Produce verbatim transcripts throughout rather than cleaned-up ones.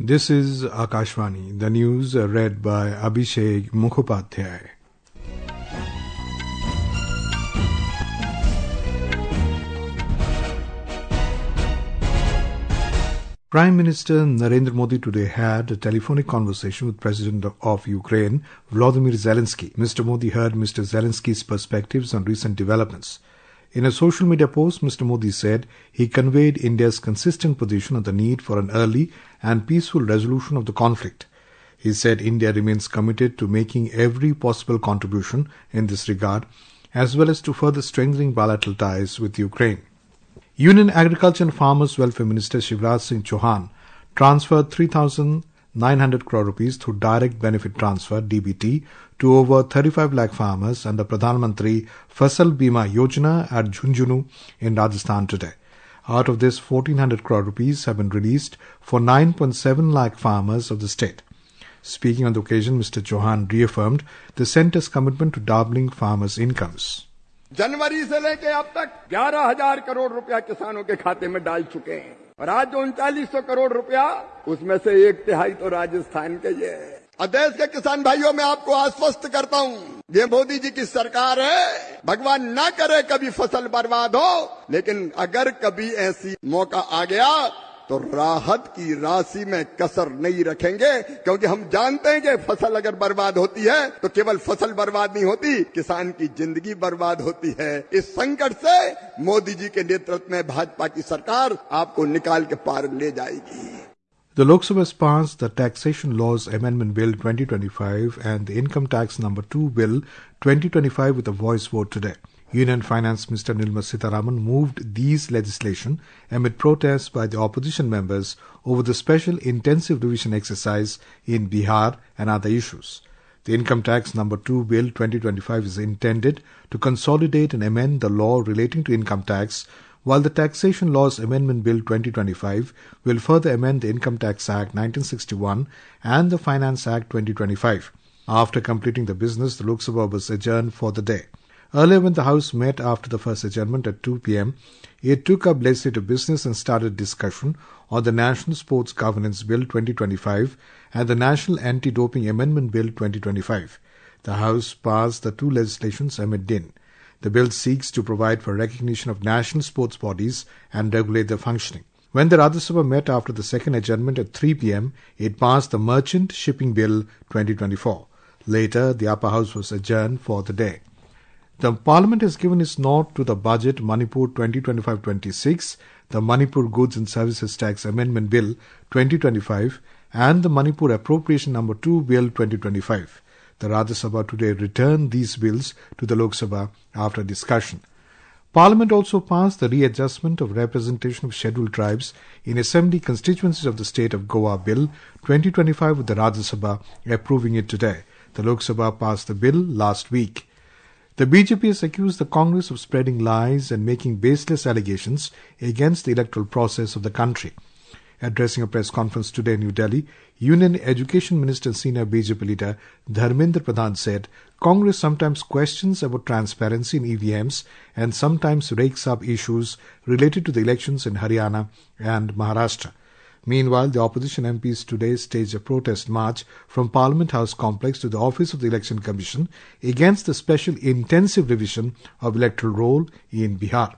This is Akashvani, the news read by Abhishek Mukhopadhyay. Prime Minister Narendra Modi today had a telephonic conversation with President of Ukraine, Volodymyr Zelensky. Mister Modi heard Mister Zelensky's perspectives on recent developments. In a social media post, Mister Modi said he conveyed India's consistent position on the need for an early and peaceful resolution of the conflict. He said India remains committed to making every possible contribution in this regard, as well as to further strengthening bilateral ties with Ukraine. Union Agriculture and Farmers Welfare Minister Shivraj Singh Chauhan transferred three thousand nine hundred crore rupees through direct benefit transfer D B T to over thirty-five lakh farmers under Pradhan Mantri Fasal Bima Yojana at Jhunjhunu in Rajasthan today. Out of this, fourteen hundred crore rupees have been released for nine point seven lakh farmers of the state. Speaking on the occasion, Mister Chauhan reaffirmed the centre's commitment to doubling farmers' incomes. जनवरी से लेके अब तक ग्यारह हजार करोड़ रुपया किसानों के खाते में डाल चुके हैं और आज जो उनचालीस सौ करोड़ रुपया उसमें से एक तिहाई तो राजस्थान के ये है। देश के किसान भाइयों मैं आपको आश्वस्त करता हूं, ये मोदी जी की सरकार है। भगवान ना करे कभी फसल बर्बाद हो, लेकिन अगर कभी ऐसी मौका आ गया तो राहत की राशि में कसर नहीं रखेंगे, क्योंकि हम जानते हैं कि फसल अगर बर्बाद होती है तो केवल फसल बर्बाद नहीं होती, किसान की जिंदगी बर्बाद होती है। इस संकट से मोदी जी के नेतृत्व में भाजपा की सरकार आपको निकाल के पार ले जाएगी। The Lok Sabha has passed the Taxation Laws Amendment Bill twenty twenty-five and the Income Tax Number two Bill twenty twenty-five with a voice vote today. Union Finance Minister Nirmala Sitharaman moved these legislation amid protests by the opposition members over the special intensive revision exercise in Bihar and other issues. The Income Tax Number two Bill twenty twenty-five is intended to consolidate and amend the law relating to income tax, while the Taxation Laws Amendment Bill twenty twenty-five will further amend the Income Tax Act nineteen sixty-one and the Finance Act twenty twenty-five. After completing the business, the Lok Sabha was adjourned for the day. Earlier, when the House met after the first adjournment at two p.m., it took up legislative business and started discussion on the National Sports Governance Bill twenty twenty-five and the National Anti-Doping Amendment Bill twenty twenty-five. The House passed the two legislations amid din. The bill seeks to provide for recognition of national sports bodies and regulate their functioning. When the Rajya Sabha met after the second adjournment at three p.m., it passed the Merchant Shipping Bill twenty twenty-four. Later, the upper house was adjourned for the day. The Parliament has given its nod to the Budget Manipur twenty twenty-five twenty-six, the Manipur Goods and Services Tax Amendment Bill twenty twenty-five and the Manipur Appropriation Number two Bill twenty twenty-five. The Rajya Sabha today returned these bills to the Lok Sabha after discussion. Parliament also passed the Readjustment of Representation of Scheduled Tribes in Assembly Constituencies of the State of Goa Bill twenty twenty-five with the Rajya Sabha approving it today. The Lok Sabha passed the bill last week. The B J P has accused the Congress of spreading lies and making baseless allegations against the electoral process of the country. Addressing a press conference today in New Delhi, Union Education Minister and senior B J P leader Dharmendra Pradhan said Congress sometimes questions about transparency in E V Ms and sometimes rakes up issues related to the elections in Haryana and Maharashtra. Meanwhile, the opposition M Ps today staged a protest march from Parliament House complex to the office of the Election Commission against the special intensive revision of electoral roll in Bihar.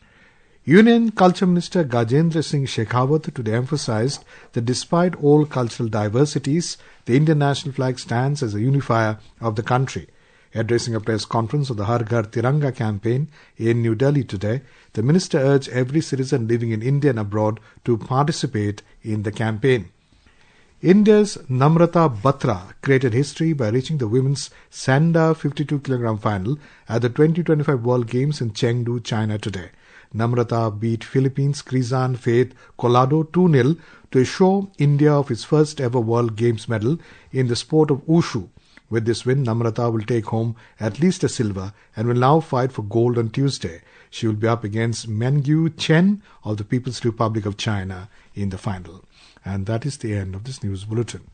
Union Culture Minister Gajendra Singh Shekhawat today emphasized that despite all cultural diversities, the Indian national flag stands as a unifier of the country. Addressing a press conference of the Har Ghar Tiranga campaign in New Delhi today, the minister urged every citizen living in India and abroad to participate in the campaign. India's Namrata Batra created history by reaching the women's Sanda fifty-two kilogram final at the twenty twenty-five World Games in Chengdu, China today. Namrata beat Philippines' Krizan Faith Collado two nil to assure India of its first ever World Games medal in the sport of Wushu. With this win, Namrata will take home at least a silver and will now fight for gold on Tuesday. She will be up against Mengyu Chen of the People's Republic of China in the final. And that is the end of this news bulletin.